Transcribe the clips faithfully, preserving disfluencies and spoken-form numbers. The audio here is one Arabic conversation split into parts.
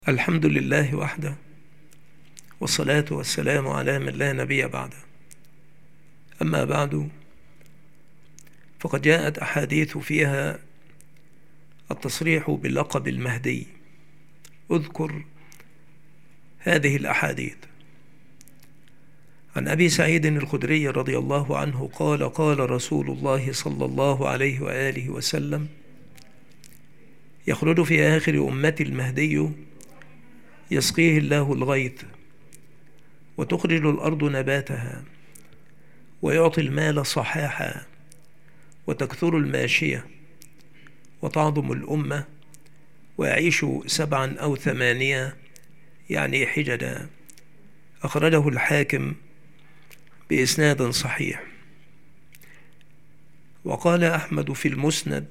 الحمد لله وحده، والصلاة والسلام على من لا نبي بعده. أما بعد، فقد جاءت أحاديث فيها التصريح بلقب المهدي. أذكر هذه الأحاديث. عن أبي سعيد الخدري رضي الله عنه قال: قال رسول الله صلى الله عليه وآله وسلم: يخرج في آخر أمتي المهدي يسقيه الله الغيث، وتخرج الأرض نباتها، ويعطي المال صحاحا، وتكثر الماشية، وتعظم الأمة، ويعيش سبعا أو ثمانية يعني حجدا. أخرجه الحاكم بإسناد صحيح. وقال أحمد في المسند: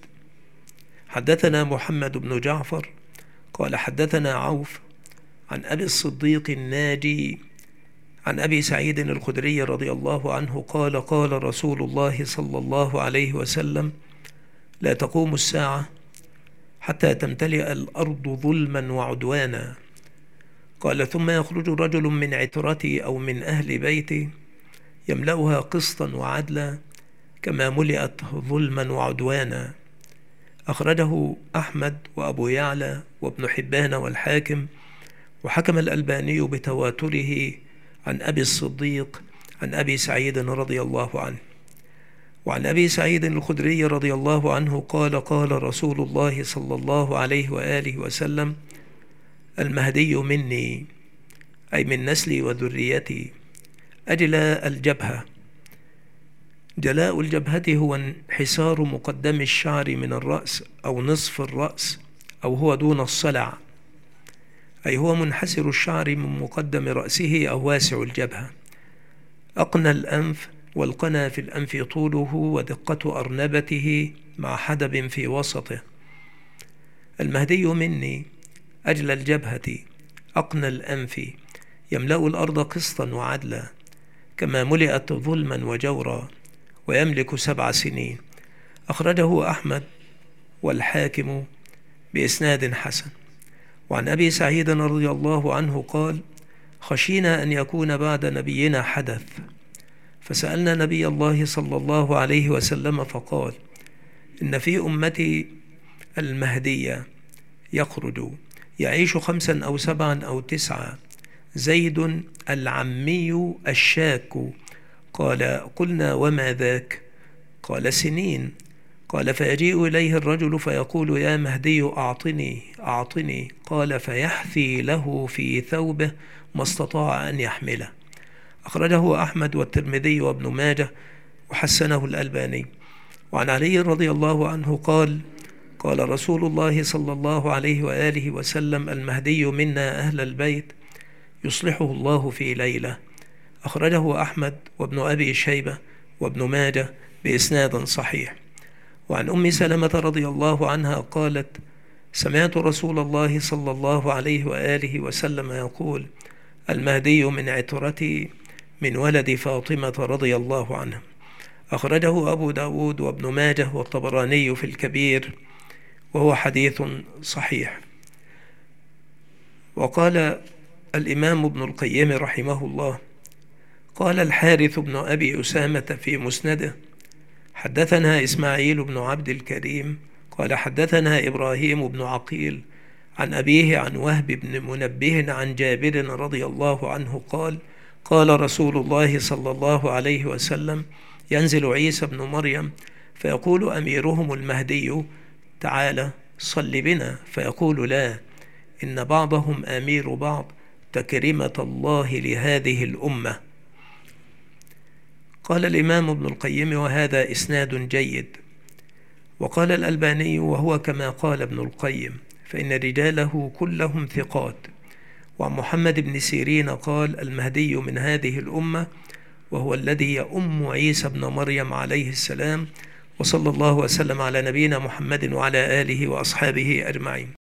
حدثنا محمد بن جعفر قال حدثنا عوف عن أبي الصديق الناجي عن أبي سعيد الخدري رضي الله عنه قال: قال رسول الله صلى الله عليه وسلم: لا تقوم الساعة حتى تمتلئ الأرض ظلما وعدوانا. قال: ثم يخرج رجل من عترتي أو من أهل بيتي يملأها قسطا وعدلا كما ملئت ظلما وعدوانا. أخرجه أحمد وأبو يعلى وابن حبان والحاكم، وحكم الألباني بتواتره عن أبي الصديق عن أبي سعيد رضي الله عنه. وعن أبي سعيد الخدري رضي الله عنه قال: قال رسول الله صلى الله عليه وآله وسلم: المهدي مني، أي من نسلي وذريتي، أجلى الجبهة. جلاء الجبهة هو انحسار مقدم الشعر من الرأس أو نصف الرأس، أو هو دون الصلع، أي هو منحسر الشعر من مقدم رأسه أو واسع الجبهة. أقنى الأنف، والقنا في الأنف طوله ودقة أرنبته مع حدب في وسطه. المهدي مني، أجل الجبهة، أقنى الأنف، يملأ الأرض قسطا وعدلا كما ملئت ظلما وجورا، ويملك سبع سنين. أخرجه أحمد والحاكم بإسناد حسن. وعن أبي سعيد رضي الله عنه قال: خشينا أن يكون بعد نبينا حدث، فسألنا نبي الله صلى الله عليه وسلم فقال: إن في أمتي المهدية يخرج يعيش خمسا أو سبعا أو تسعا، زيد العمي الشاك. قال: قلنا وما ذاك؟ قال: سنين. قال: فيجيء إليه الرجل فيقول: يا مهدي أعطني أعطني. قال: فيحثي له في ثوبه ما استطاع أن يحمله. أخرجه أحمد والترمذي وابن ماجه، وحسنه الألباني. وعن علي رضي الله عنه قال: قال رسول الله صلى الله عليه وآله وسلم: المهدي منا أهل البيت يصلحه الله في ليلة. أخرجه أحمد وابن أبي شيبة وابن ماجه بإسناد صحيح. وعن أم سلمة رضي الله عنها قالت: سمعت رسول الله صلى الله عليه وآله وسلم يقول: المهدي من عترتي من ولد فاطمة رضي الله عنها. أخرجه أبو داود وابن ماجه والطبراني في الكبير، وهو حديث صحيح. وقال الإمام ابن القيم رحمه الله: قال الحارث بن أبي أسامة في مسنده: حدثنا إسماعيل بن عبد الكريم قال حدثنا إبراهيم بن عقيل عن أبيه عن وهب بن منبه عن جابر رضي الله عنه قال: قال رسول الله صلى الله عليه وسلم: ينزل عيسى بن مريم فيقول أميرهم المهدي: تعالى صل بنا، فيقول: لا، إن بعضهم أمير بعض، تكريمة الله لهذه الأمة. قال الإمام ابن القيم: وهذا إسناد جيد. وقال الألباني: وهو كما قال ابن القيم، فإن رجاله كلهم ثقات. وعن محمد بن سيرين قال: المهدي من هذه الأمة، وهو الذي يؤم عيسى بن مريم عليه السلام. وصلى الله وسلم على نبينا محمد وعلى آله وأصحابه أجمعين.